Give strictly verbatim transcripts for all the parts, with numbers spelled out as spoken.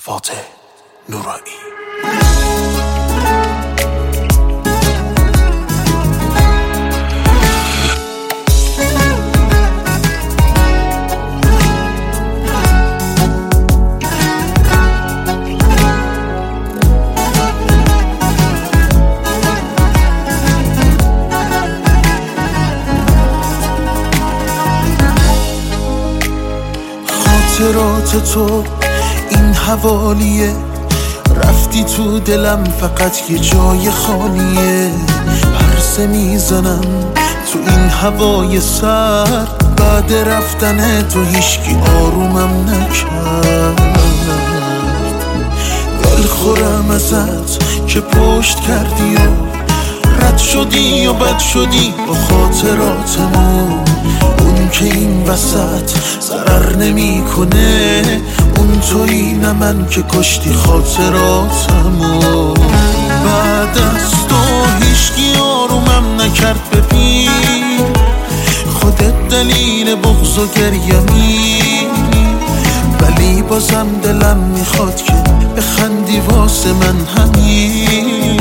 فاتح نورانی. خاطرات تو این حوالیه، رفتی تو دلم فقط یه جای خالیه. پرسه میزنم تو این هوای سرد، بعد رفتن تو هیچکی آرومم نکرد. دل خورم ازت که پشت کردی و رد شدی و بد شدی با خاطراتمون. اون که این وسط ضرر نمی کنه، اون تویی نه من که کشتی خاطراتمو. بعد از تو هیچکی آرومم نکرد، ببین خودت دلیل بغض و گریمی. ولی بازم دلم میخواد که بخندی واسه من همین.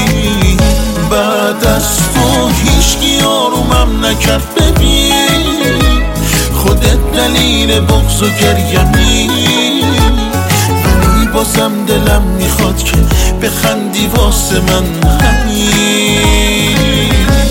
بعد از تو هیچکی آرومم نکرد، ببین خودت دلیل بغض و گریمی. ولی بازم دلم میخواد که بخندی واسه من همین.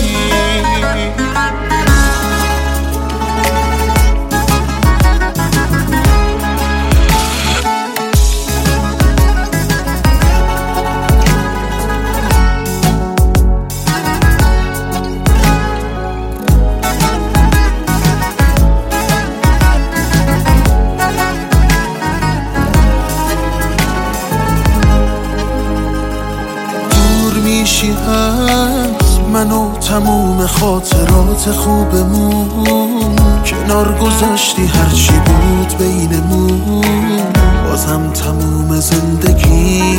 از من و تموم خاطرات خوبمون، کنار گذاشتی هرچی بود بینمون. بازم تموم زندگی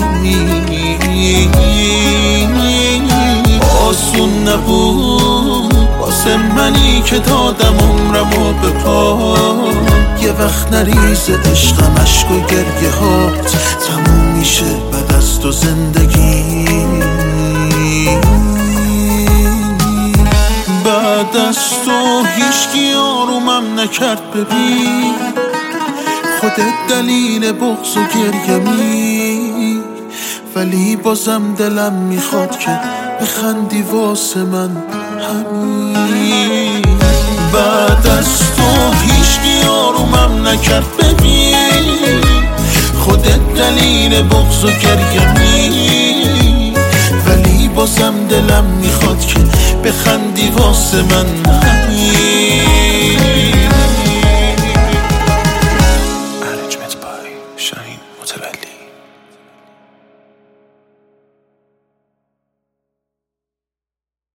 آسون نبود واسه منی که دادم عمرمو به پا. یه وقت نریز عشقم عشق و گریه هات، تموم میشه بعد از تو زندگی. بعد از تو هیچکی آرومم نکرد، ببین خودت دلیل بغض و گریمی. ولی بازم دلم میخواد که بخندی واسه من همین. بعد از تو هیچکی آرومم نکرد، ببین خودت دلیل بغض و گریمی. ولی بازم دلم میخواد که بخندی واسه من.